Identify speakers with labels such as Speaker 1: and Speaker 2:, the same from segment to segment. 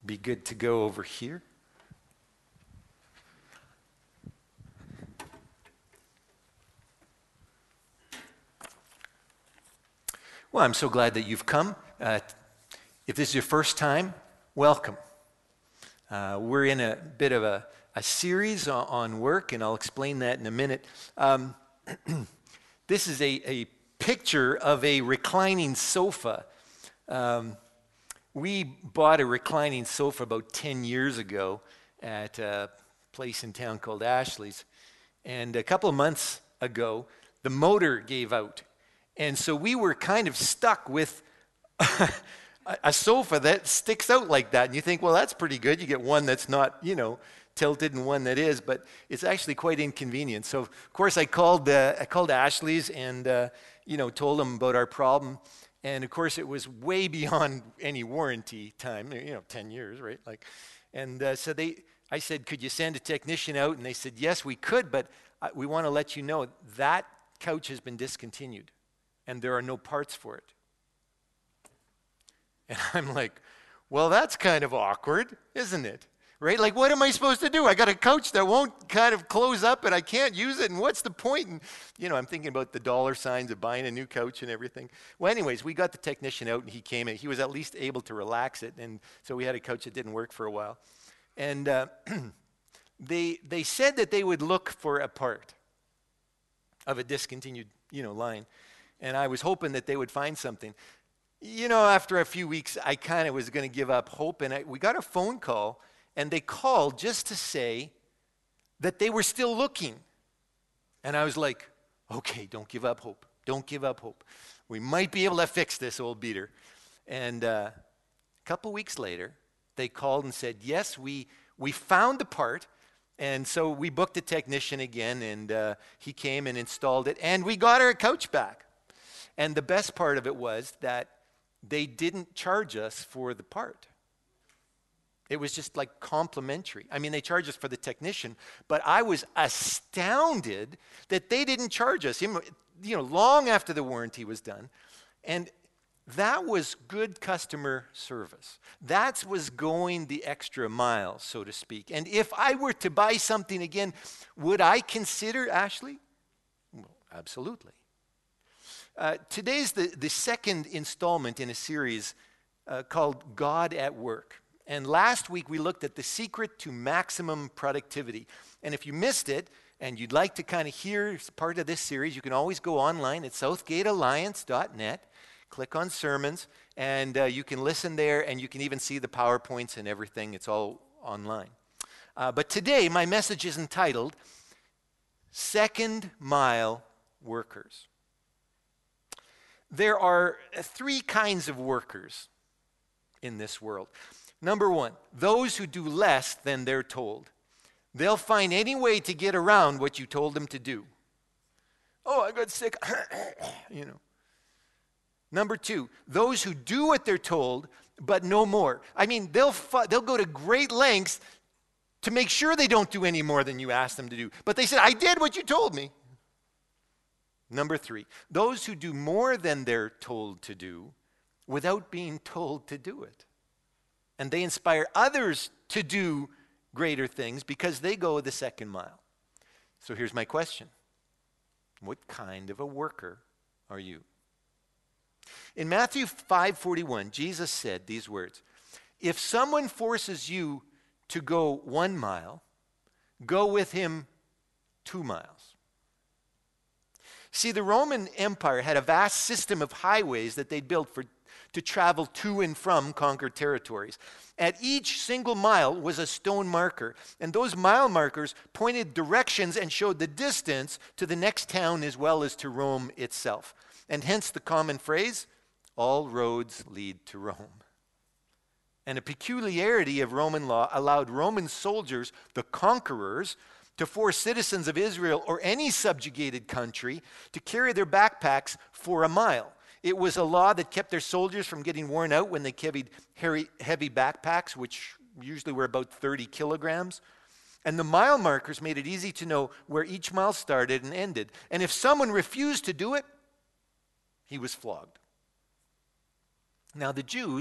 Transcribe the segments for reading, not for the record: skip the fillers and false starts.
Speaker 1: be good to go over here. Well, I'm so glad that you've come. If this is your first time, welcome. We're in a bit of a series on work, and I'll explain that in a minute. This is a picture of a reclining sofa. We bought a reclining sofa about 10 years ago at a place in town called Ashley's. And a couple of months ago, the motor gave out. And so we were kind of stuck with a sofa that sticks out like that. And you think, well, that's pretty good. You get one that's not, tilted and one that is, but it's actually quite inconvenient. So, of course, I called Ashley's and, told them about our problem. And, of course, it was way beyond any warranty time, 10 years, right? So I said, could you send a technician out? And they said, yes, we could, but we want to let you know that couch has been discontinued. And there are no parts for it. And I'm like, well, that's kind of awkward, isn't it? Right? Like, what am I supposed to do? I got a couch that won't kind of close up and I can't use it. And what's the point? And, I'm thinking about the dollar signs of buying a new couch and everything. Well, anyways, we got the technician out and he came and he was at least able to relax it. And so we had a couch that didn't work for a while. And they said that they would look for a part of a discontinued, line. And I was hoping that they would find something. After a few weeks, I kind of was going to give up hope. And we got a phone call, and they called just to say that they were still looking. And I was like, okay, don't give up hope. Don't give up hope. We might be able to fix this old beater. And a couple weeks later, they called and said, yes, we found the part. And so we booked a technician again, and he came and installed it. And we got our couch back. And the best part of it was that they didn't charge us for the part. It was just like complimentary. I mean, they charged us for the technician, but I was astounded that they didn't charge us, long after the warranty was done. And that was good customer service. That was going the extra mile, so to speak. And if I were to buy something again, would I consider Ashley? Well, absolutely. Today's the second installment in a series called God at Work. And last week we looked at the secret to maximum productivity. And if you missed it and you'd like to kind of hear part of this series, you can always go online at southgatealliance.net, click on sermons, and you can listen there, and you can even see the PowerPoints and everything. It's all online. But today my message is entitled Second Mile Workers. There are three kinds of workers in this world. Number one, those who do less than they're told. They'll find any way to get around what you told them to do. Oh, I got sick. Number two, those who do what they're told, but no more. I mean, they'll go to great lengths to make sure they don't do any more than you asked them to do. But they said, I did what you told me. Number three, those who do more than they're told to do without being told to do it. And they inspire others to do greater things because they go the second mile. So here's my question. What kind of a worker are you? In Matthew 5:41, Jesus said these words, if someone forces you to go 1 mile, go with him 2 miles. See, the Roman Empire had a vast system of highways that they'd built to travel to and from conquered territories. At each single mile was a stone marker, and those mile markers pointed directions and showed the distance to the next town as well as to Rome itself. And hence the common phrase, all roads lead to Rome. And a peculiarity of Roman law allowed Roman soldiers, the conquerors, to force citizens of Israel or any subjugated country to carry their backpacks for a mile. It was a law that kept their soldiers from getting worn out when they carried heavy backpacks, which usually were about 30 kilograms. And the mile markers made it easy to know where each mile started and ended. And if someone refused to do it, he was flogged. Now the Jews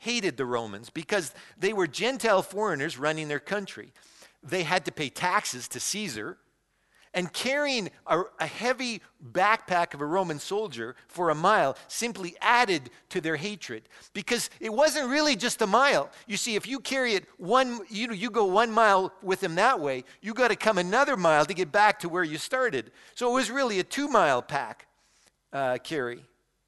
Speaker 1: hated the Romans because they were Gentile foreigners running their country. They had to pay taxes to Caesar, and carrying a heavy backpack of a Roman soldier for a mile simply added to their hatred, because it wasn't really just a mile. You see, if you carry it you go 1 mile with him that way, you got to come another mile to get back to where you started. So it was really a 2-mile pack carry.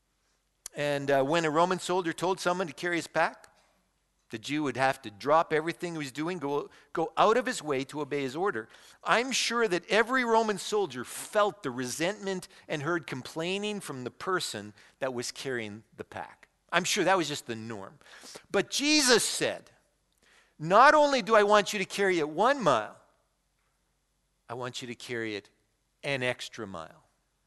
Speaker 1: And when a Roman soldier told someone to carry his pack, the Jew would have to drop everything he was doing, go out of his way to obey his order. I'm sure that every Roman soldier felt the resentment and heard complaining from the person that was carrying the pack. I'm sure that was just the norm. But Jesus said, not only do I want you to carry it 1 mile, I want you to carry it an extra mile.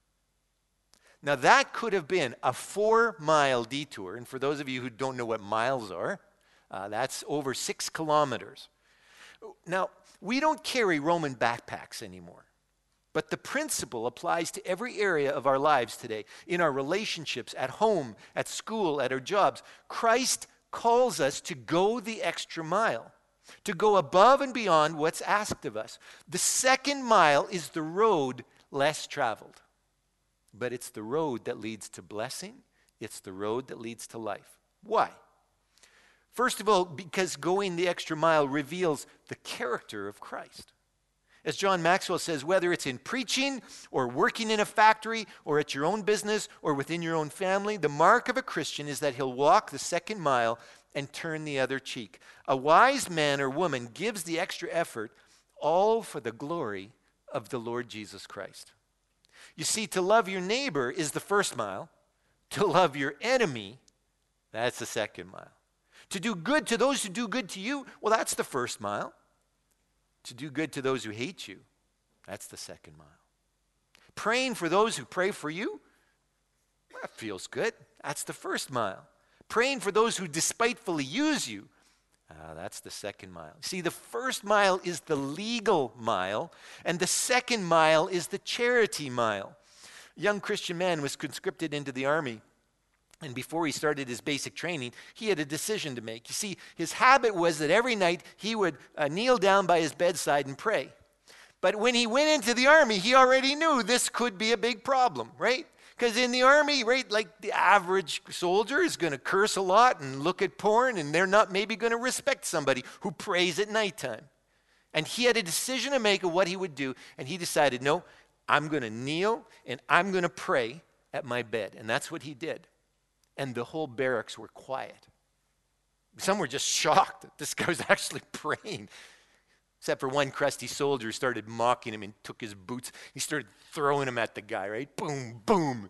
Speaker 1: Now that could have been a 4-mile detour. And for those of you who don't know what miles are, that's over 6 kilometers. Now, we don't carry Roman backpacks anymore. But the principle applies to every area of our lives today. In our relationships, at home, at school, at our jobs. Christ calls us to go the extra mile. To go above and beyond what's asked of us. The 2nd mile is the road less traveled. But it's the road that leads to blessing. It's the road that leads to life. Why? First of all, because going the extra mile reveals the character of Christ. As John Maxwell says, whether it's in preaching or working in a factory or at your own business or within your own family, the mark of a Christian is that he'll walk the 2nd mile and turn the other cheek. A wise man or woman gives the extra effort, all for the glory of the Lord Jesus Christ. You see, to love your neighbor is the 1st mile. To love your enemy, that's the 2nd mile. To do good to those who do good to you, well, that's the 1st mile. To do good to those who hate you, that's the 2nd mile. Praying for those who pray for you, well, that feels good. That's the 1st mile. Praying for those who despitefully use you, that's the 2nd mile. See, the 1st mile is the legal mile, and the 2nd mile is the charity mile. A young Christian man was conscripted into the army. And before he started his basic training, he had a decision to make. You see, his habit was that every night he would kneel down by his bedside and pray. But when he went into the army, he already knew this could be a big problem, right? Because in the army, right, like the average soldier is going to curse a lot and look at porn, and they're not maybe going to respect somebody who prays at nighttime. And he had a decision to make of what he would do, and he decided, no, I'm going to kneel and I'm going to pray at my bed. And that's what he did. And the whole barracks were quiet. Some were just shocked that this guy was actually praying. Except for one crusty soldier who started mocking him and took his boots. He started throwing them at the guy, right? Boom, boom.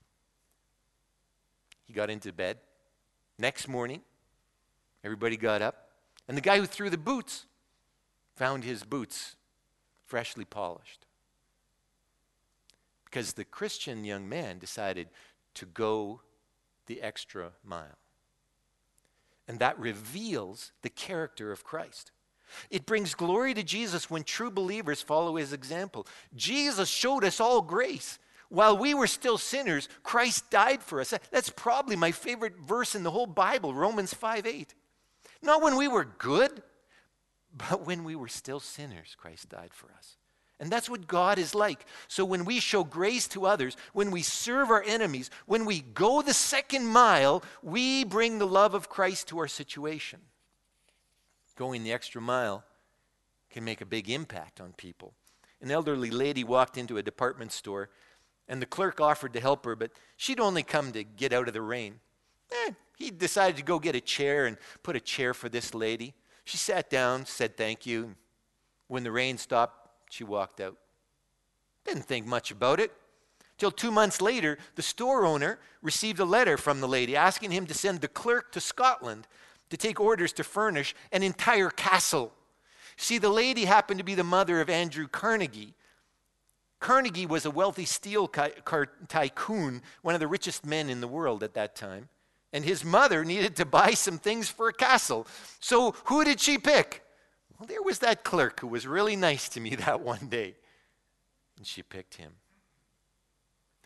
Speaker 1: He got into bed. Next morning, everybody got up. And the guy who threw the boots found his boots freshly polished. Because the Christian young man decided to go the extra mile. And that reveals the character of Christ. It brings glory to Jesus when true believers follow his example. Jesus showed us all grace. While we were still sinners, Christ died for us. That's probably my favorite verse in the whole Bible, Romans 5:8. Not when we were good, but when we were still sinners, Christ died for us. And that's what God is like. So when we show grace to others, when we serve our enemies, when we go the 2nd mile, we bring the love of Christ to our situation. Going the extra mile can make a big impact on people. An elderly lady walked into a department store, and the clerk offered to help her, but she'd only come to get out of the rain. He decided to go get a chair and put a chair for this lady. She sat down, said thank you. When the rain stopped, she walked out. Didn't think much about it. Till 2 months later, the store owner received a letter from the lady asking him to send the clerk to Scotland to take orders to furnish an entire castle. See, the lady happened to be the mother of Andrew Carnegie. Carnegie was a wealthy steel tycoon, one of the richest men in the world at that time. And his mother needed to buy some things for a castle. So who did she pick? Well, there was that clerk who was really nice to me that one day. And she picked him.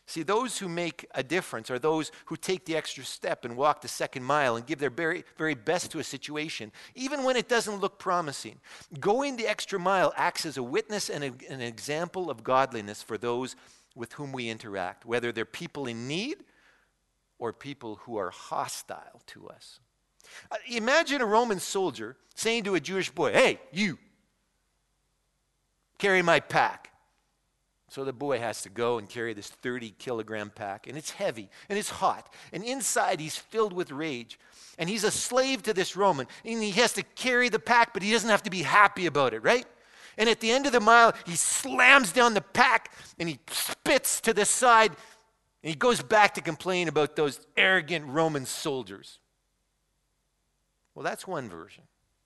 Speaker 1: See, those who make a difference are those who take the extra step and walk the second mile and give their very, very best to a situation, even when it doesn't look promising. Going the extra mile acts as a witness and an example of godliness for those with whom we interact, whether they're people in need or people who are hostile to us. Imagine a Roman soldier saying to a Jewish boy, "Hey, you, carry my pack." So the boy has to go and carry this 30-kilogram pack, and it's heavy, and it's hot, and inside he's filled with rage, and he's a slave to this Roman, and he has to carry the pack, but he doesn't have to be happy about it, right? And at the end of the mile, he slams down the pack, and he spits to the side, and he goes back to complain about those arrogant Roman soldiers. Well, that's one version.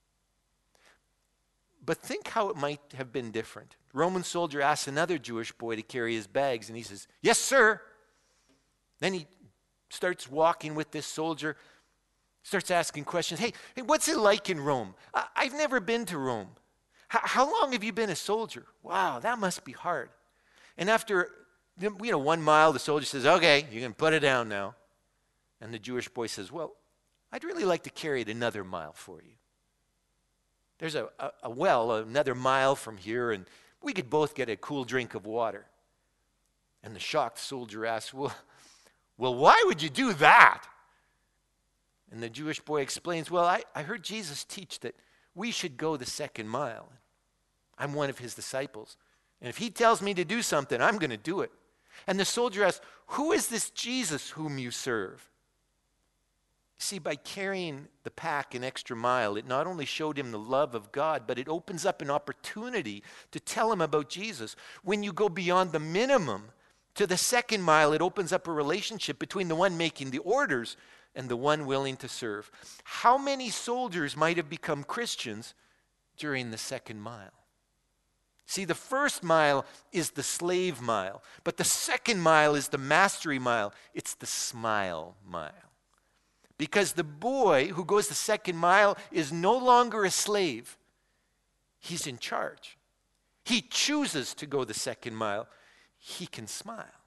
Speaker 1: But think how it might have been different. Roman soldier asks another Jewish boy to carry his bags, and he says, "Yes, sir." Then he starts walking with this soldier, starts asking questions. Hey, what's it like in Rome? I've never been to Rome. How long have you been a soldier? Wow, that must be hard. And after 1 mile, the soldier says, "Okay, you can put it down now." And the Jewish boy says, "Well, I'd really like to carry it another mile for you. There's a well another mile from here, and we could both get a cool drink of water." And the shocked soldier asks, well, why would you do that? And the Jewish boy explains, "Well, I heard Jesus teach that we should go the second mile. I'm one of his disciples. And if he tells me to do something, I'm going to do it." And the soldier asks, "Who is this Jesus whom you serve?" See, by carrying the pack an extra mile, it not only showed him the love of God, but it opens up an opportunity to tell him about Jesus. When you go beyond the minimum to the second mile, it opens up a relationship between the one making the orders and the one willing to serve. How many soldiers might have become Christians during the second mile? See, the first mile is the slave mile, but the second mile is the mastery mile. It's the smile mile. Because the boy who goes the second mile is no longer a slave. He's in charge. He chooses to go the second mile. He can smile.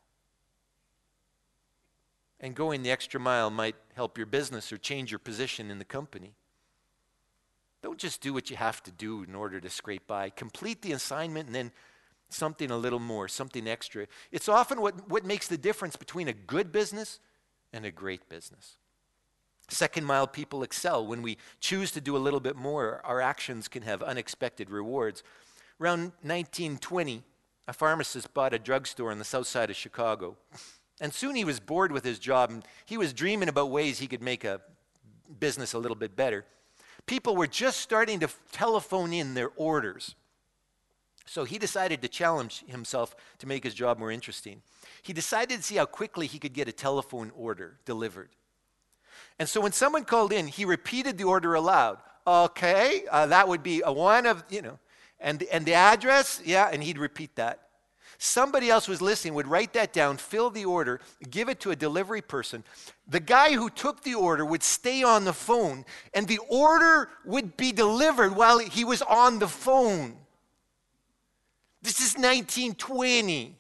Speaker 1: And going the extra mile might help your business or change your position in the company. Don't just do what you have to do in order to scrape by. Complete the assignment and then something a little more, something extra. It's often what makes the difference between a good business and a great business. Second mile people excel. When we choose to do a little bit more, our actions can have unexpected rewards. Around 1920, a pharmacist bought a drugstore on the south side of Chicago. And soon he was bored with his job, and he was dreaming about ways he could make a business a little bit better. People were just starting to telephone in their orders. So he decided to challenge himself to make his job more interesting. He decided to see how quickly he could get a telephone order delivered. And so when someone called in, he repeated the order aloud. "Okay, that would be a one of, and the address, yeah," and he'd repeat that. Somebody else was listening, would write that down, fill the order, give it to a delivery person. The guy who took the order would stay on the phone, and the order would be delivered while he was on the phone. This is 1920.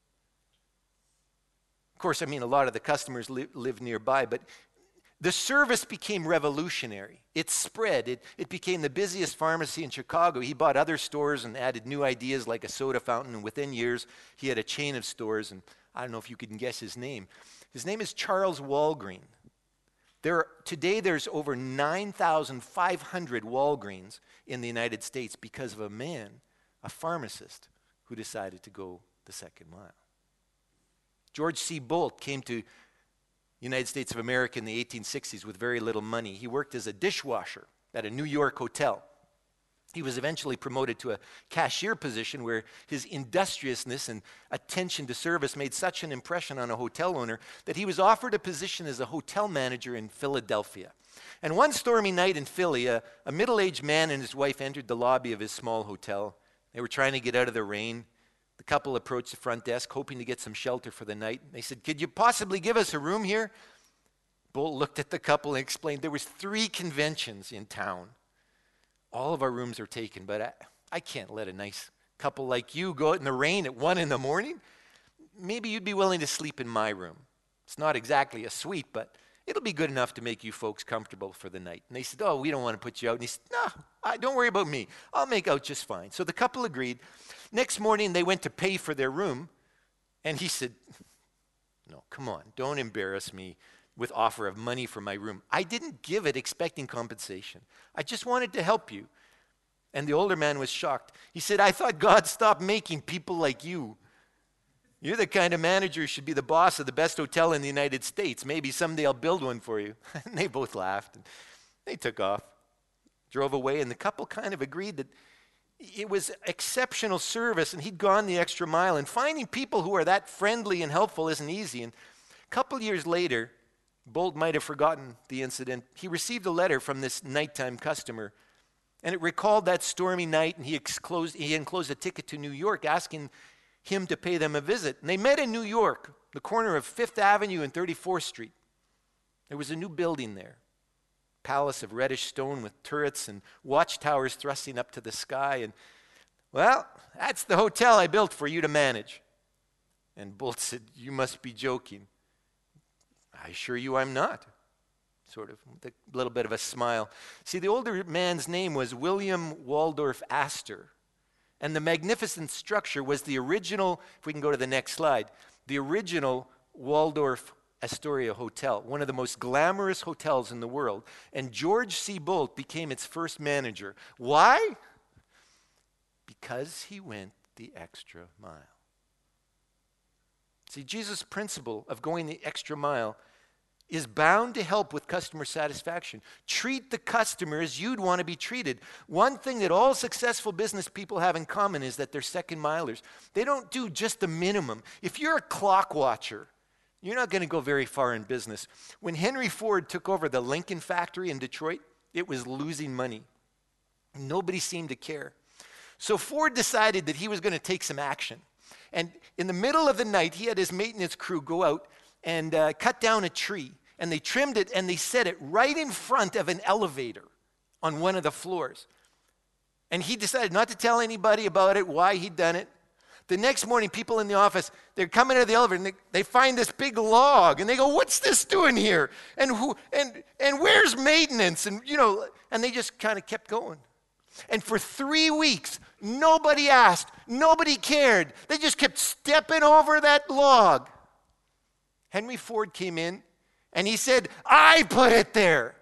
Speaker 1: Of course, a lot of the customers live nearby, but the service became revolutionary. It spread. It became the busiest pharmacy in Chicago. He bought other stores and added new ideas like a soda fountain, and within years, he had a chain of stores, and I don't know if you can guess his name. His name is Charles Walgreen. Today, there's over 9,500 Walgreens in the United States because of a man, a pharmacist, who decided to go the second mile. George C. Bolt came to United States of America in the 1860s with very little money. He worked as a dishwasher at a New York hotel. He was eventually promoted to a cashier position where his industriousness and attention to service made such an impression on a hotel owner that he was offered a position as a hotel manager in Philadelphia. And one stormy night in Philly, a middle-aged man and his wife entered the lobby of his small hotel. They were trying to get out of the rain. The couple approached the front desk, hoping to get some shelter for the night. They said, "Could you possibly give us a room here?" Bolt looked at the couple and explained, "There was 3 conventions in town. All of our rooms are taken, but I can't let a nice couple like you go out in the rain at 1 in the morning. maybe you'd be willing to sleep in my room. It's not exactly a suite, but it'll be good enough to make you folks comfortable for the night. And they said, oh, we don't want to put you out. And he said, no, don't worry about me. I'll make out just fine. So the couple agreed. Next morning, they went to pay for their room. And he said, no, come on, don't embarrass me with offer of money for my room. I didn't give it expecting compensation. I just wanted to help you. And the older man was shocked. He said, I thought God stopped making people like you. You're the kind of manager who should be the boss of the best hotel in the United States. Maybe someday I'll build one for you. And they both laughed. And they took off, drove away, and the couple kind of agreed that it was exceptional service, and he'd gone the extra mile. And finding people who are that friendly and helpful isn't easy. And a couple years later, Bolt might have forgotten the incident. He received a letter from this nighttime customer, and it recalled that stormy night, and he enclosed a ticket to New York asking him to pay them a visit. And they met in New York, the corner of 5th Avenue and 34th Street. There was a new building there, palace of reddish stone with turrets and watchtowers thrusting up to the sky. And, well, that's the hotel I built for you to manage. And Bolt said, you must be joking. I assure you I'm not, sort of, with a little bit of a smile. See, the older man's name was William Waldorf Astor, and the magnificent structure was the original, if we can go to the next slide, the original Waldorf Astoria Hotel, one of the most glamorous hotels in the world. And George C. Bolt became its first manager. Why? Because he went the extra mile. See, Jesus' principle of going the extra mile is bound to help with customer satisfaction. Treat the customer as you'd want to be treated. One thing that all successful business people have in common is that they're second milers. They don't do just the minimum. If you're a clock watcher, you're not going to go very far in business. When Henry Ford took over the Lincoln factory in Detroit, it was losing money. Nobody seemed to care. So Ford decided that he was going to take some action. And in the middle of the night, he had his maintenance crew go out and cut down a tree. And they trimmed it and they set it right in front of an elevator on one of the floors. And he decided not to tell anybody about it, why he'd done it. The next morning, people in the office, they're coming out of the elevator and they find this big log. And they go, what's this doing here? And where's maintenance? And, and they just kind of kept going. And for 3 weeks, nobody asked, nobody cared. They just kept stepping over that log. Henry Ford came in and he said, I put it there.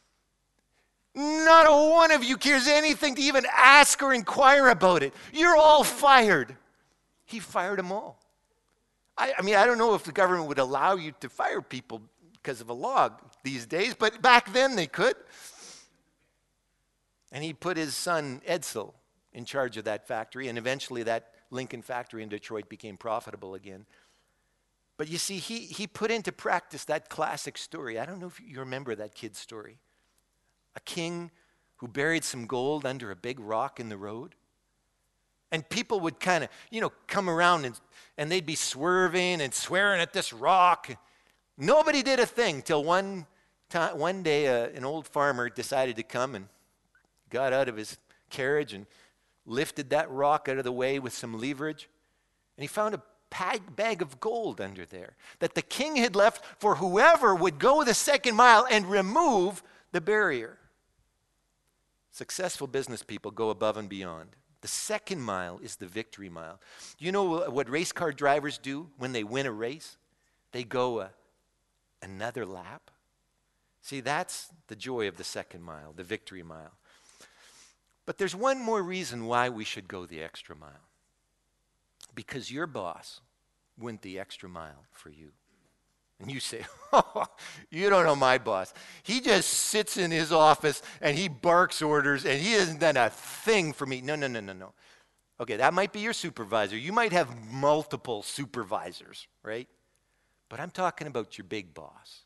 Speaker 1: Not a one of you cares anything to even ask or inquire about it. You're all fired. He fired them all. I mean, I don't know if the government would allow you to fire people because of a log these days, but back then they could. And he put his son, Edsel, in charge of that factory, and eventually that Lincoln factory in Detroit became profitable again. But you see, he put into practice that classic story. I don't know if you remember that kid's story. A king who buried some gold under a big rock in the road. And people would kind of, come around and they'd be swerving and swearing at this rock. Nobody did a thing till one day an old farmer decided to come and got out of his carriage and lifted that rock out of the way with some leverage. And he found a bag of gold under there that the king had left for whoever would go the second mile and remove the barrier. Successful business people go above and beyond. The second mile is the victory mile. You know what race car drivers do when they win a race? They go another lap. See, that's the joy of the second mile, the victory mile. But there's one more reason why we should go the extra mile. Because your boss went the extra mile for you. And you say, oh, you don't know my boss. He just sits in his office and he barks orders and he hasn't done a thing for me. No. Okay, that might be your supervisor. You might have multiple supervisors, right? But I'm talking about your big boss.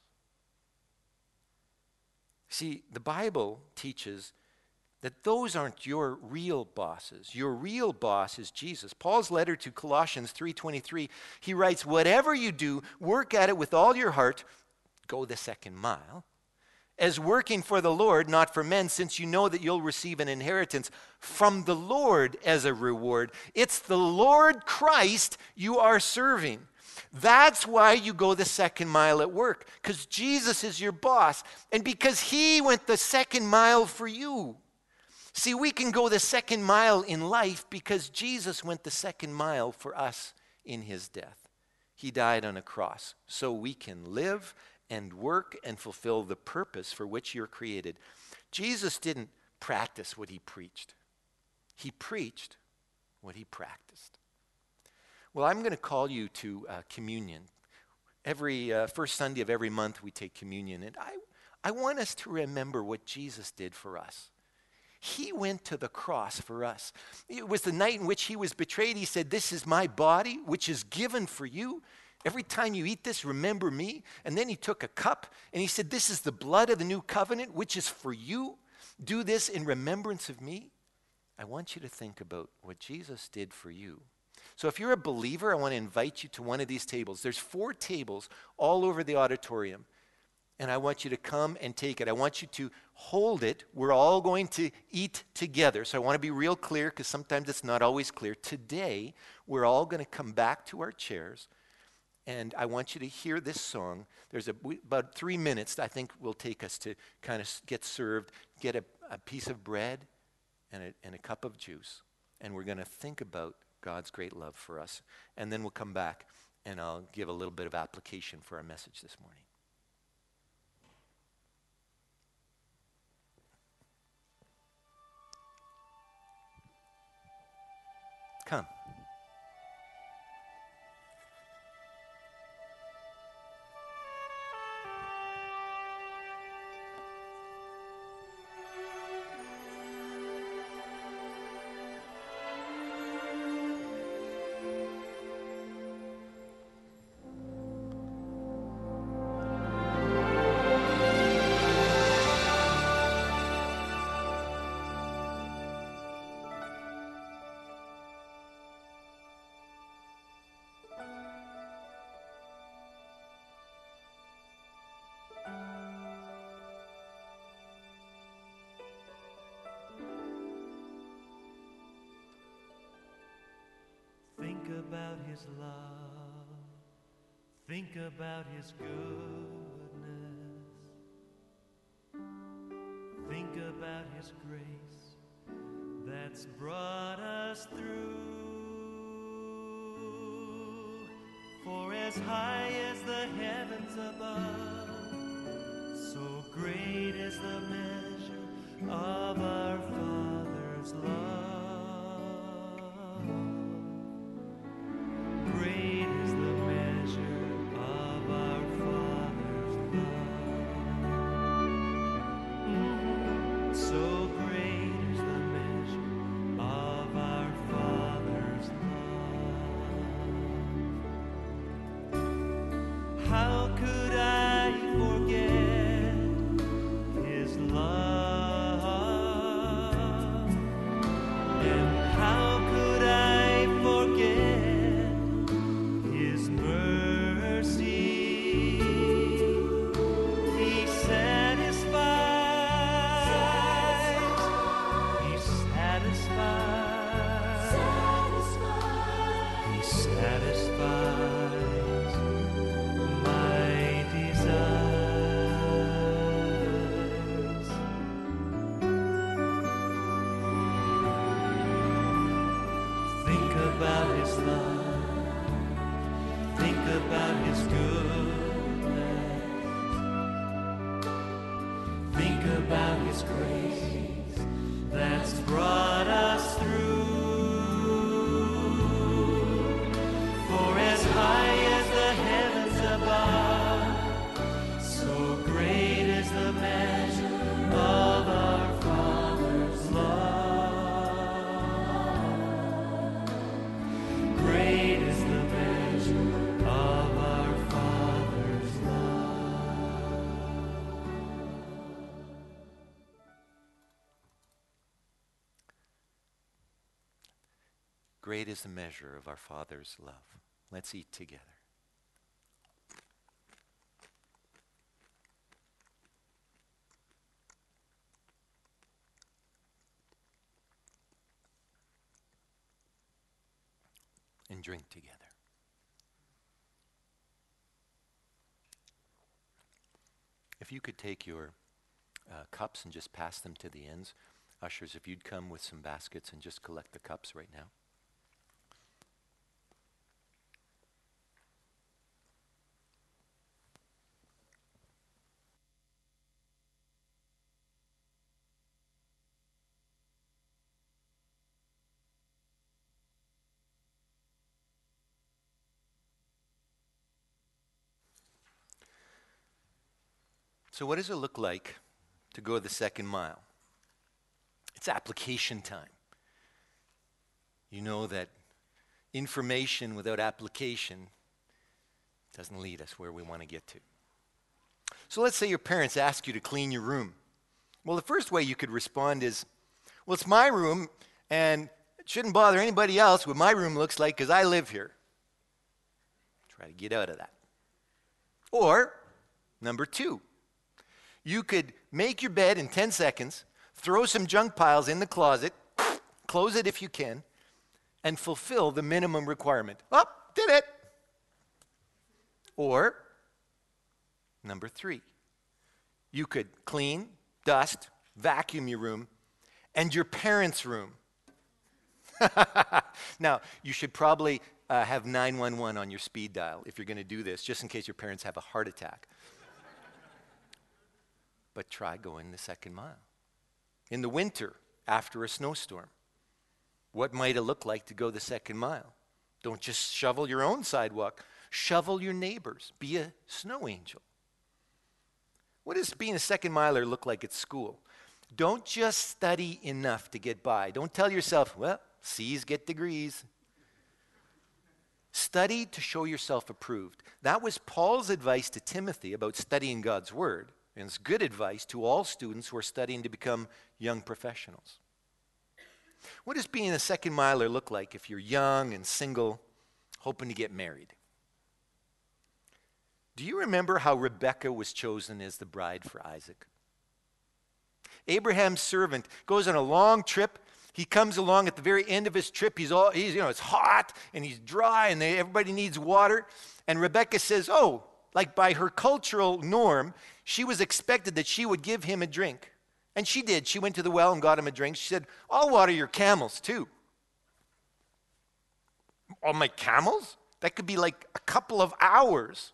Speaker 1: See, the Bible teaches that those aren't your real bosses. Your real boss is Jesus. Paul's letter to Colossians 3:23, he writes, whatever you do, work at it with all your heart, go the second mile, as working for the Lord, not for men, since you know that you'll receive an inheritance from the Lord as a reward. It's the Lord Christ you are serving. That's why you go the second mile at work, because Jesus is your boss and because he went the second mile for you. See, we can go the second mile in life because Jesus went the second mile for us in his death. He died on a cross so we can live and work and fulfill the purpose for which you're created. Jesus didn't practice what he preached. He preached what he practiced. Well, I'm going to call you to communion. Every first Sunday of every month we take communion. And I want us to remember what Jesus did for us. He went to the cross for us. It was the night in which he was betrayed. He said, "This is my body, which is given for you. Every time you eat this, remember me." And then he took a cup and he said, "This is the blood of the new covenant, which is for you. Do this in remembrance of me." I want you to think about what Jesus did for you. So if you're a believer, I want to invite you to one of these tables. There's 4 tables all over the auditorium. And I want you to come and take it. I want you to hold it. We're all going to eat together. So I want to be real clear because sometimes it's not always clear. Today, we're all going to come back to our chairs. And I want you to hear this song. There's about 3 minutes I think will take us to kind of get served, get a piece of bread and a cup of juice. And we're going to think about God's great love for us. And then we'll come back and I'll give a little bit of application for our message this morning. Come.
Speaker 2: Think about his love. Think about his goodness. Think about his grace that's brought us through. For as high as the heavens above, so great is the measure of our Father's love. Great is the measure of our Father's love. So great is the measure of our Father's love. How could I forget his love? And how could I forget his mercy? He satisfies. He satisfies. He satisfies my desires. Think about his love. Think about his goodness. Think about his grace that's brought us through. For as high as the heavens above, so great is the measure of our Father's love. Great is the measure of our Father's love.
Speaker 1: Great is the measure of our Father's love. Let's eat together. And drink together. If you could take your cups and just pass them to the ends. Ushers, if you'd come with some baskets and just collect the cups right now. So what does it look like to go the second mile? It's application time. You know that information without application doesn't lead us where we want to get to. So let's say your parents ask you to clean your room. Well, the first way you could respond is, well, it's my room, and it shouldn't bother anybody else what my room looks like because I live here. Try to get out of that. Or, number two, you could make your bed in 10 seconds, throw some junk piles in the closet, close it if you can, and fulfill the minimum requirement. Oh, did it. Or, number three, you could clean, dust, vacuum your room and your parents' room. Now, you should probably have 911 on your speed dial if you're going to do this, just in case your parents have a heart attack. But try going the second mile. In the winter, after a snowstorm, what might it look like to go the second mile? Don't just shovel your own sidewalk. Shovel your neighbors. Be a snow angel. What does being a second miler look like at school? Don't just study enough to get by. Don't tell yourself, well, C's get degrees. Study to show yourself approved. That was Paul's advice to Timothy about studying God's word. And it's good advice to all students who are studying to become young professionals. What does being a second miler look like if you're young and single, hoping to get married? Do you remember how Rebekah was chosen as the bride for Isaac? Abraham's servant goes on a long trip. He comes along at the very end of his trip. It's hot and he's dry and everybody needs water. And Rebekah says, oh, like by her cultural norm, she was expected that she would give him a drink. And she did. She went to the well and got him a drink. She said, I'll water your camels too. Oh, my camels? That could be like a couple of hours.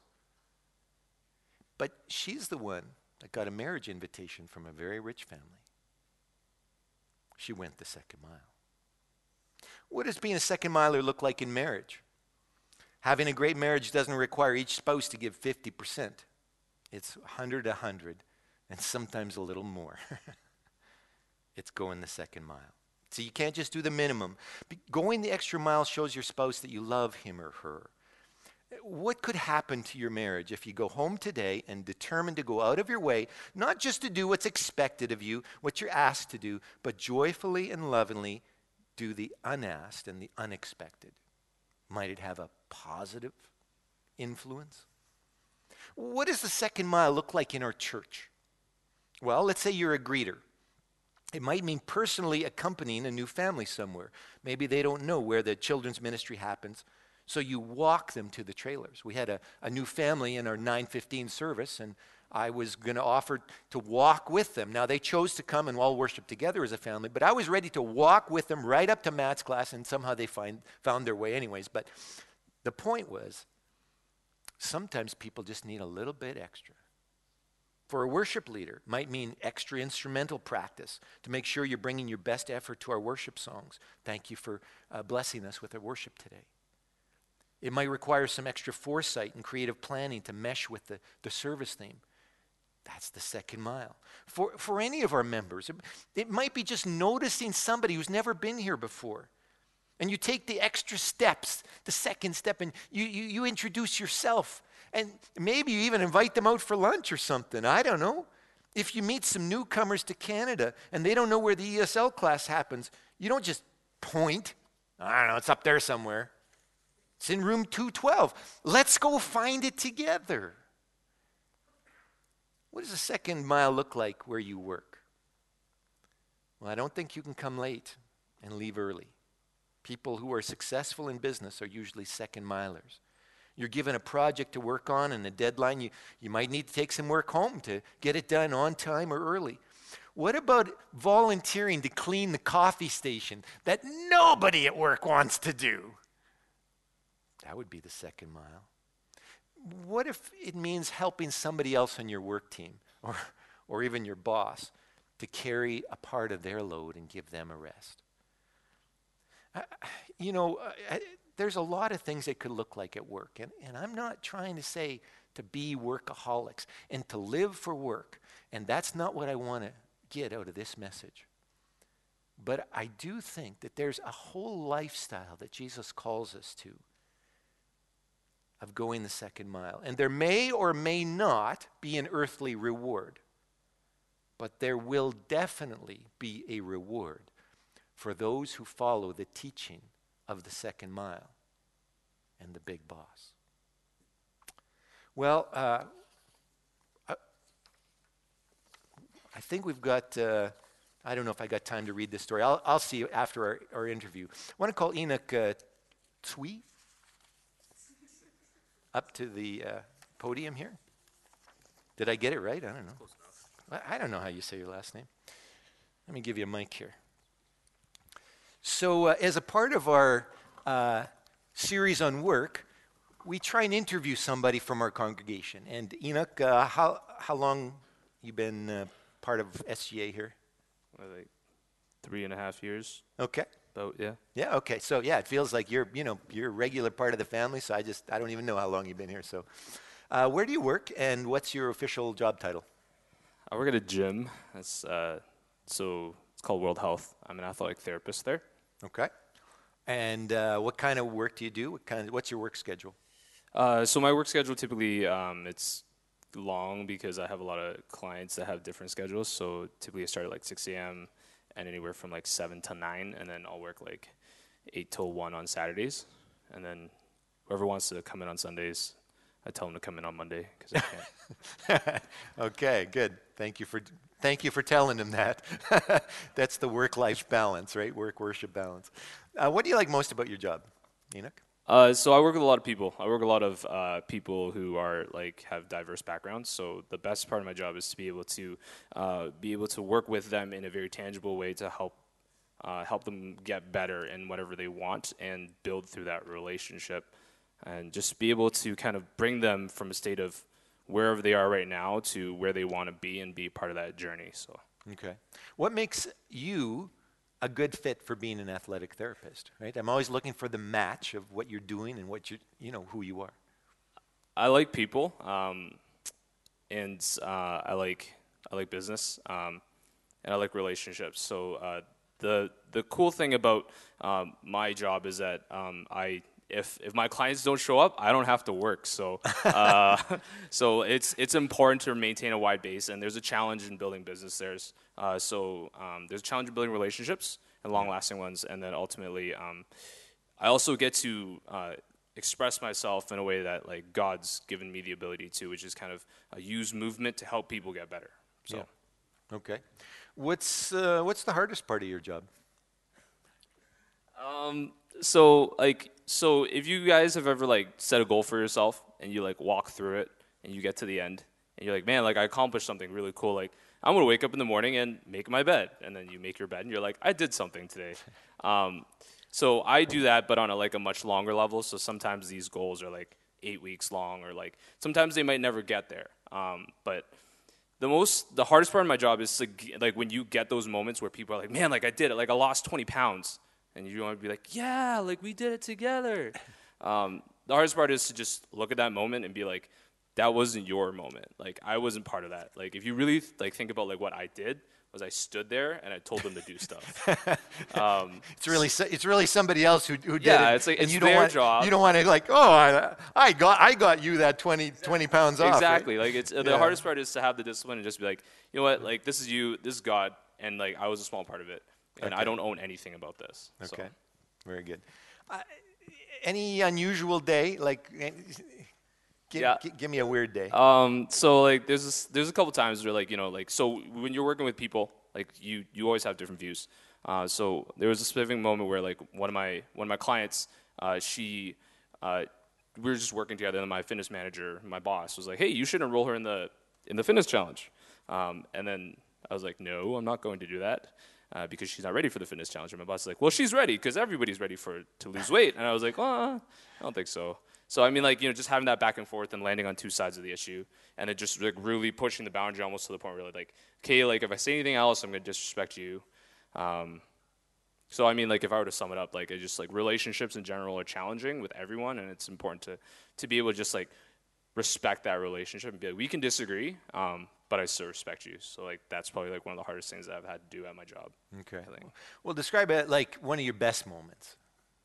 Speaker 1: But she's the one that got a marriage invitation from a very rich family. She went the second mile. What does being a second miler look like in marriage? Having a great marriage doesn't require each spouse to give 50%. It's 100, and sometimes a little more. It's going the second mile. So you can't just do the minimum. Going the extra mile shows your spouse that you love him or her. What could happen to your marriage if you go home today and determine to go out of your way, not just to do what's expected of you, what you're asked to do, but joyfully and lovingly do the unasked and the unexpected? Might it have a positive influence? What does the second mile look like in our church? Well, let's say you're a greeter. It might mean personally accompanying a new family somewhere. Maybe they don't know where the children's ministry happens, so you walk them to the trailers. We had a new family in our 9:15 service, and I was going to offer to walk with them. Now, they chose to come and all worship together as a family, but I was ready to walk with them right up to Matt's class, and somehow they found their way anyways. But the point was, sometimes people just need a little bit extra. For a worship leader, might mean extra instrumental practice to make sure you're bringing your best effort to our worship songs. Thank you for blessing us with our worship today. It might require some extra foresight and creative planning to mesh with the service theme. That's the second mile. For any of our members, it might be just noticing somebody who's never been here before. And you take the extra steps, the second step, and you introduce yourself. And maybe you even invite them out for lunch or something. I don't know. If you meet some newcomers to Canada and they don't know where the ESL class happens, you don't just point. I don't know, it's up there somewhere. It's in room 212. Let's go find it together. What does the second mile look like where you work? Well, I don't think you can come late and leave early. People who are successful in business are usually second milers. You're given a project to work on and a deadline. You might need to take some work home to get it done on time or early. What about volunteering to clean the coffee station that nobody at work wants to do? That would be the second mile. What if it means helping somebody else on your work team or even your boss to carry a part of their load and give them a rest? There's a lot of things it could look like at work. And I'm not trying to say to be workaholics and to live for work. And that's not what I want to get out of this message. But I do think that there's a whole lifestyle that Jesus calls us to of going the second mile. And there may or may not be an earthly reward. But there will definitely be a reward for those who follow the teaching of the second mile and the big boss. Well, I think we've got, I don't know if I got time to read this story. I'll see you after our interview. I want to call Enoch Tsui up to the podium here. Did I get it right? I don't know. Close enough. I don't know how you say your last name. Let me give you a mic here. So as a part of our series on work, we try and interview somebody from our congregation. And Enoch, how long you been part of SGA here?
Speaker 3: Like 3.5 years.
Speaker 1: Okay.
Speaker 3: About, yeah.
Speaker 1: Yeah, okay. So yeah, it feels like you're a regular part of the family, so I don't even know how long you've been here. So where do you work and what's your official job title?
Speaker 3: I work at a gym. So it's called World Health. I'm an athletic therapist there.
Speaker 1: Okay. And what kind of work do you do? What's your work schedule?
Speaker 3: So my work schedule typically, it's long because I have a lot of clients that have different schedules. So typically I start at like 6 a.m. and anywhere from like 7 to 9, and then I'll work like 8 till 1 on Saturdays. And then whoever wants to come in on Sundays, I tell them to come in on Monday because I can't.
Speaker 1: Okay, good. Thank you for telling them that. That's the work-life balance, right? Work-worship balance. What do you like most about your job, Enoch?
Speaker 3: So I work with a lot of people. I work with a lot of people who are have diverse backgrounds. So the best part of my job is to be able to work with them in a very tangible way to help them get better in whatever they want and build through that relationship, and just be able to kind of bring them from a state of wherever they are right now to where they want to be and be part of that journey. So
Speaker 1: okay, what makes you a good fit for being an athletic therapist, right? I'm always looking for the match of what you're doing and what who you are.
Speaker 3: I like people, and I like business, and I like relationships. So the cool thing about my job is that if my clients don't show up, I don't have to work. So so it's important to maintain a wide base, and there's a challenge in building business. There's a challenge in building relationships and long-lasting ones, and then ultimately I also get to express myself in a way that God's given me the ability to, which is kind of use movement to help people get better. So
Speaker 1: yeah. Okay, what's the hardest part of your job?
Speaker 3: So if you guys have ever set a goal for yourself and you walk through it and you get to the end and you're like, man, I accomplished something really cool. I'm gonna wake up in the morning and make my bed, and then you make your bed and you're like, I did something today. So I do that, but on a much longer level. So sometimes these goals are 8 weeks long, or sometimes they might never get there. But the hardest part of my job is to when you get those moments where people are like, man, I did it, I lost 20 pounds. And you want to be like, yeah, we did it together. The hardest part is to just look at that moment and be like, that wasn't your moment. I wasn't part of that. If you really think about what I did, was I stood there and I told them to do stuff.
Speaker 1: It's really somebody else who did it.
Speaker 3: Yeah, it's it's their job.
Speaker 1: You don't want to I got you that 20 pounds off.
Speaker 3: Exactly. Right? The hardest part is to have the discipline and just be like, you know what, this is you, this is God, and I was a small part of it. And okay. I don't own anything about this.
Speaker 1: Okay, so. Very good. Any unusual day? Give me a weird day.
Speaker 3: So there's a couple times where so when you're working with people, you always have different views. So there was a specific moment where one of my clients, she we were just working together, and my fitness manager, my boss, was like, "Hey, you should enroll her in the fitness challenge." And then I was like, "No, I'm not going to do that because she's not ready for the fitness challenge." And my boss was like, "Well, she's ready because everybody's ready to lose weight." And I was like, "Well, I don't think so." So I mean, like, just having that back and forth and landing on two sides of the issue, and then just like really pushing the boundary almost to the point where like, okay, like if I say anything else, I'm gonna disrespect you. So I mean, like if I were to sum it up, like it's just like relationships in general are challenging with everyone, and it's important to be able to just like respect that relationship and be like, we can disagree, but I still respect you. So like that's probably like one of the hardest things that I've had to do at my job.
Speaker 1: Okay.
Speaker 3: I think.
Speaker 1: Well, describe it like one of your best moments.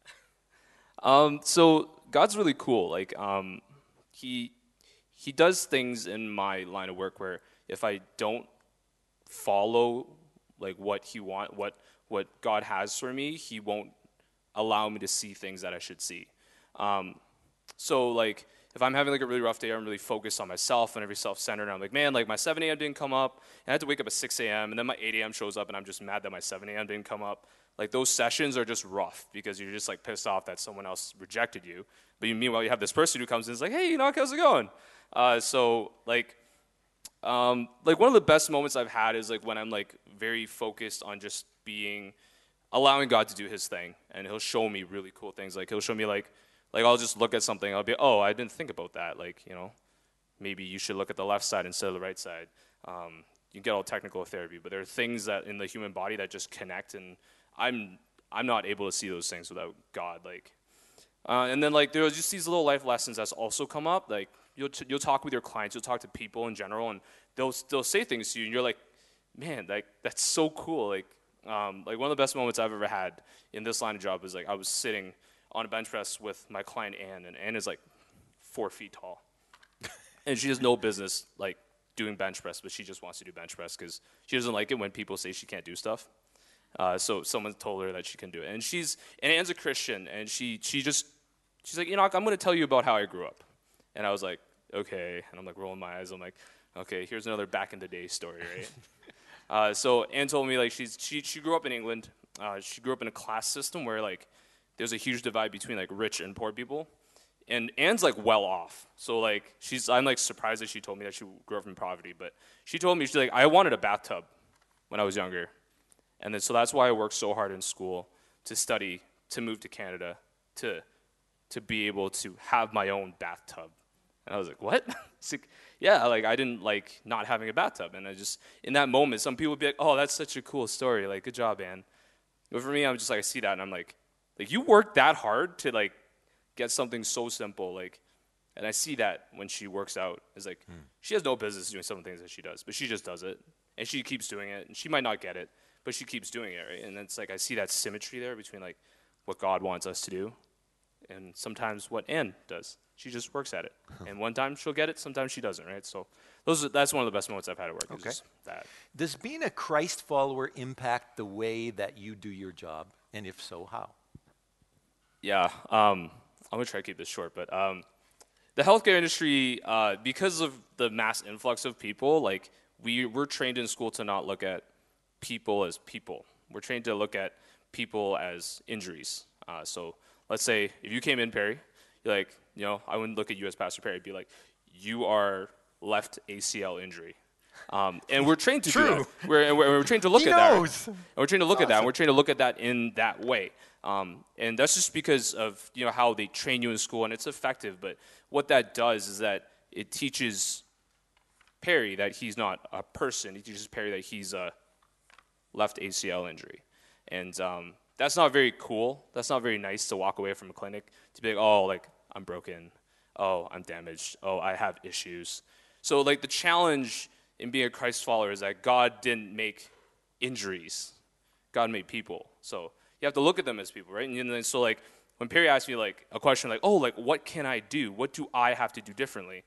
Speaker 3: So God's really cool. Like he does things in my line of work where if I don't follow like what God has for me, he won't allow me to see things that I should see. So like if I'm having like a really rough day, I'm really focused on myself and every self-centered, and I'm like, man, like my 7 a.m. didn't come up, and I had to wake up at 6 a.m., and then my 8 a.m. shows up, and I'm just mad that my 7 a.m. didn't come up. Like those sessions are just rough because you're just like pissed off that someone else rejected you. But meanwhile, you have this person who comes in and is like, hey, how's it going? So like one of the best moments I've had is like when I'm like very focused on just allowing God to do his thing, and he'll show me really cool things. Like he'll show me like I'll just look at something, I'll be, oh, I didn't think about that. Like, maybe you should look at the left side instead of the right side. You can get all technical with therapy, but there are things that in the human body that just connect, and I'm not able to see those things without God. Like, and then like there's just these little life lessons that's also come up. Like you'll talk with your clients, you'll talk to people in general, and they'll say things to you, and you're like, man, like that's so cool. Like one of the best moments I've ever had in this line of job is like I was sitting on a bench press with my client Anne, and Anne is like 4 feet tall, and she has no business like doing bench press, but she just wants to do bench press because she doesn't like it when people say she can't do stuff. So someone told her that she can do it, and Anne's a Christian, and she's like, I'm going to tell you about how I grew up, and I was like, okay, and I'm like rolling my eyes, I'm like, okay, here's another back in the day story, right? So Anne told me like she grew up in England. She grew up in a class system where like there's a huge divide between like rich and poor people, and Anne's like well off. So like I'm like surprised that she told me that she grew up in poverty, but she told me she's like, I wanted a bathtub when I was younger, and then so that's why I worked so hard in school to study, to move to Canada, to be able to have my own bathtub. And I was like, what? It's like, yeah, like I didn't like not having a bathtub, and I just in that moment, some people would be like, oh, that's such a cool story, like good job, Anne. But for me, I'm just like I see that, and I'm like you worked that hard to like get something so simple, like, and I see that when she works out, is like she has no business doing some of the things that she does, but she just does it, and she keeps doing it, and she might not get it, but she keeps doing it, right? And it's like I see that symmetry there between like what God wants us to do, and sometimes what Anne does. She just works at it, and one time she'll get it, sometimes she doesn't, right? So that's one of the best moments I've had at work.
Speaker 1: Okay.
Speaker 3: Is that.
Speaker 1: Does being a Christ follower impact the way that you do your job, and if so, how?
Speaker 3: Yeah, I'm going to try to keep this short, but the healthcare industry, because of the mass influx of people, like we're trained in school to not look at people as people. We're trained to look at people as injuries. So let's say if you came in, Perry, you're like, I wouldn't look at you as Pastor Perry. I'd be like, you are left ACL injury. And we're trained to do that. We're trained to look at that. And we're trained to look at that. And we're trained to look at that in that way. And that's just because of how they train you in school, and it's effective. But what that does is that it teaches Perry that he's not a person. It teaches Perry that he's a left ACL injury. And that's not very cool. That's not very nice to walk away from a clinic to be like, oh, like I'm broken. Oh, I'm damaged. Oh, I have issues. So like the challenge in being a Christ follower is that God didn't make injuries. God made people. So you have to look at them as people, right? And then so like when Perry asked me like a question like, oh, like what can I do? What do I have to do differently?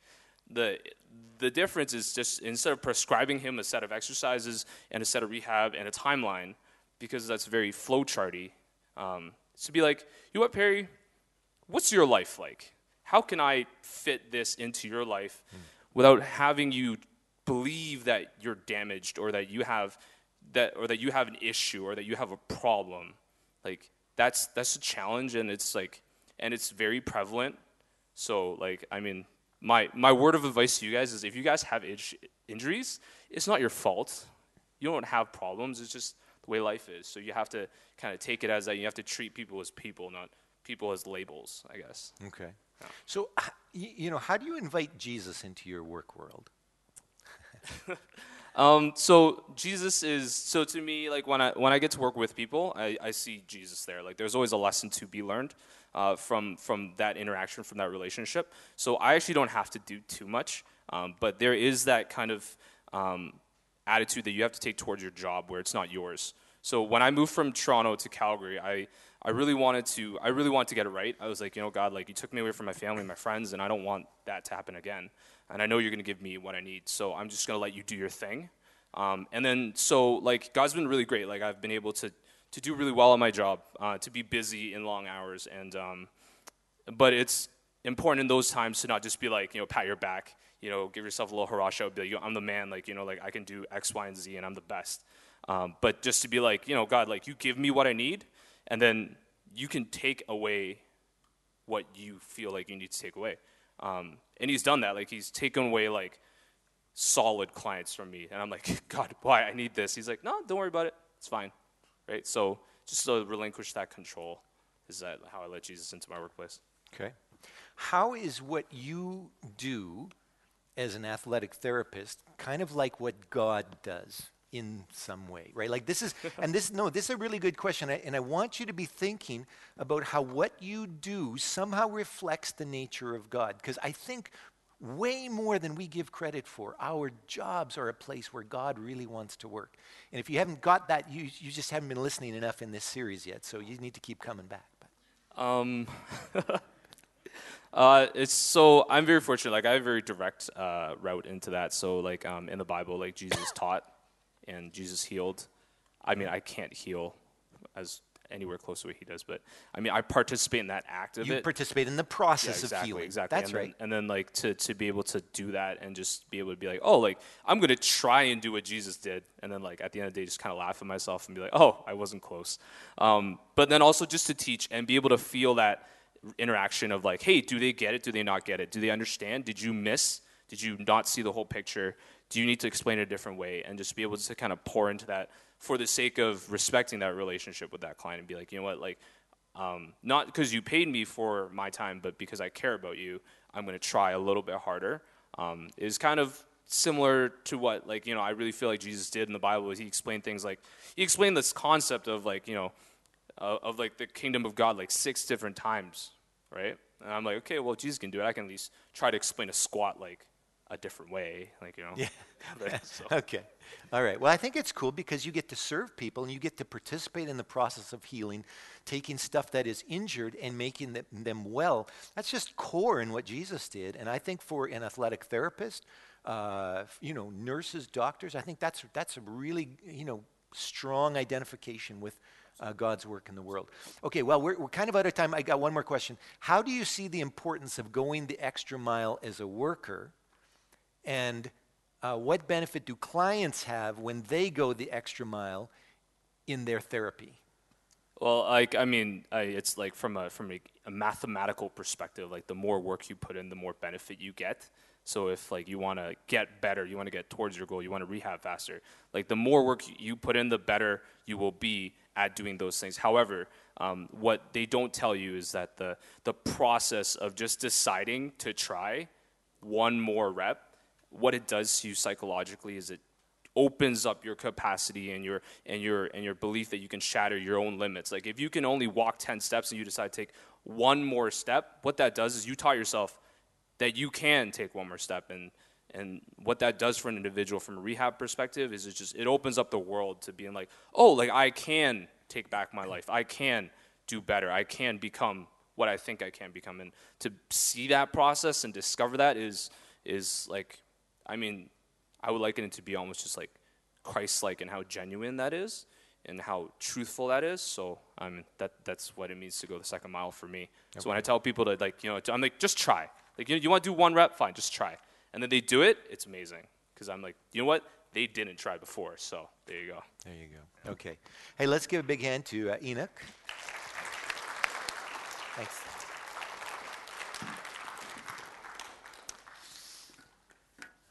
Speaker 3: The difference is just instead of prescribing him a set of exercises and a set of rehab and a timeline, because that's very flowcharty, to be like, you know what, Perry, what's your life like? How can I fit this into your life without having you believe that you're damaged or that you have an issue or that you have a problem? Like that's a challenge, and it's very prevalent. So like, I mean, my word of advice to you guys is if you guys have injuries, it's not your fault. You don't have problems. It's just the way life is. So you have to kind of take it as that. You have to treat people as people, not people as labels, I guess.
Speaker 1: Okay. So, how do you invite Jesus into your work world?
Speaker 3: So Jesus is, so to me, like when I get to work with people, I see Jesus there. Like there's always a lesson to be learned from that interaction, from that relationship. So I actually don't have to do too much, but there is that kind of attitude that you have to take towards your job where it's not yours. So when I moved from Toronto to Calgary, I really wanted to get it right. I was like, God, like you took me away from my family and my friends, and I don't want that to happen again. And I know you're going to give me what I need, so I'm just going to let you do your thing. And then, so like God's been really great. Like I've been able to do really well at my job, to be busy in long hours, and but it's important in those times to not just be like, pat your back, give yourself a little hurrah shout, be like, I'm the man, like, like I can do X, Y, and Z, and I'm the best. But just to be like, God, like you give me what I need, and then you can take away what you feel like you need to take away. And he's done that. Like he's taken away like solid clients from me, and I'm like, God, why? I need this. He's like, no, don't worry about it. It's fine, right? So just to relinquish that control is that how I let Jesus into my workplace.
Speaker 1: Okay. How is what you do as an athletic therapist kind of like what God does in some way, right? Like this is, this is a really good question. And I want you to be thinking about how what you do somehow reflects the nature of God. Because I think way more than we give credit for, our jobs are a place where God really wants to work. And if you haven't got that, you just haven't been listening enough in this series yet. So you need to keep coming back.
Speaker 3: It's so I'm very fortunate. Like I have a very direct route into that. So like in the Bible, like Jesus taught and Jesus healed. I mean, I can't heal as anywhere close to what he does, but I mean, I participate in that act of it.
Speaker 1: You participate in the process of healing.
Speaker 3: Exactly.
Speaker 1: That's right.
Speaker 3: And then like to be able to do that and just be able to be like, oh, like I'm going to try and do what Jesus did. And then like at the end of the day, just kind of laugh at myself and be like, oh, I wasn't close. But then also just to teach and be able to feel that interaction of like, hey, do they get it? Do they not get it? Do they understand? Did you miss? Did you not see the whole picture? Do you need to explain it a different way? And just be able to kind of pour into that for the sake of respecting that relationship with that client and be like, you know what, like, not because you paid me for my time, but because I care about you, I'm going to try a little bit harder, is kind of similar to what, like, I really feel like Jesus did in the Bible. He explained things like, he explained this concept of like, of like the kingdom of God like 6 different times, right? And I'm like, okay, well, Jesus can do it. I can at least try to explain a squat like a different way, like,
Speaker 1: Yeah.
Speaker 3: Right, so.
Speaker 1: Okay. All right. Well, I think it's cool because you get to serve people and you get to participate in the process of healing, taking stuff that is injured and making them well. That's just core in what Jesus did. And I think for an athletic therapist, nurses, doctors, I think that's a really, strong identification with God's work in the world. Okay, well, we're kind of out of time. I got one more question. How do you see the importance of going the extra mile as a worker? And what benefit do clients have when they go the extra mile in their therapy?
Speaker 3: Well, like, I mean, it's like from a mathematical perspective, like the more work you put in, the more benefit you get. So if like you want to get better, you want to get towards your goal, you want to rehab faster, like the more work you put in, the better you will be at doing those things. However, what they don't tell you is that the process of just deciding to try one more rep, what it does to you psychologically is it opens up your capacity and your belief that you can shatter your own limits. Like if you can only walk 10 steps and you decide to take one more step, what that does is you taught yourself that you can take one more step. And what that does for an individual from a rehab perspective is it opens up the world to being like, oh, like I can take back my life. I can do better. I can become what I think I can become. And to see that process and discover that is like, I mean, I would liken it to be almost just like Christ-like in how genuine that is and how truthful that is. So I mean, that's what it means to go the second mile for me. Okay. So when I tell people that, like, I'm like, just try. Like, you want to do one rep? Fine, just try. And then they do it, it's amazing. Because I'm like, you know what? They didn't try before, so there you go.
Speaker 1: There you go. Okay. Hey, let's give a big hand to Enoch. Thanks.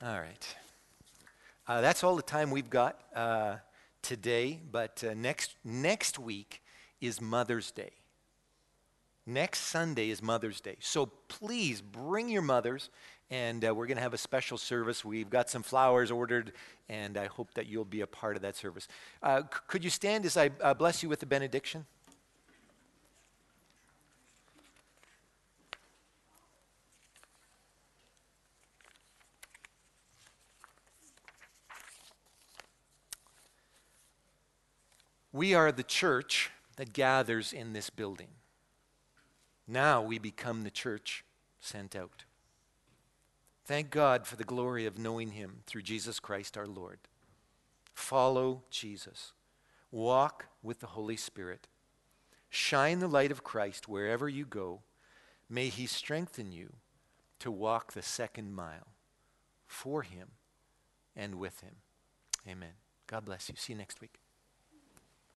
Speaker 1: All right. That's all the time we've got today, but next week is Mother's Day. Next Sunday is Mother's Day. So please bring your mothers, and we're going to have a special service. We've got some flowers ordered, and I hope that you'll be a part of that service. Could you stand as I bless you with the benediction? We are the church that gathers in this building. Now we become the church sent out. Thank God for the glory of knowing him through Jesus Christ our Lord. Follow Jesus. Walk with the Holy Spirit. Shine the light of Christ wherever you go. May he strengthen you to walk the second mile for him and with him. Amen. God bless you. See you next week.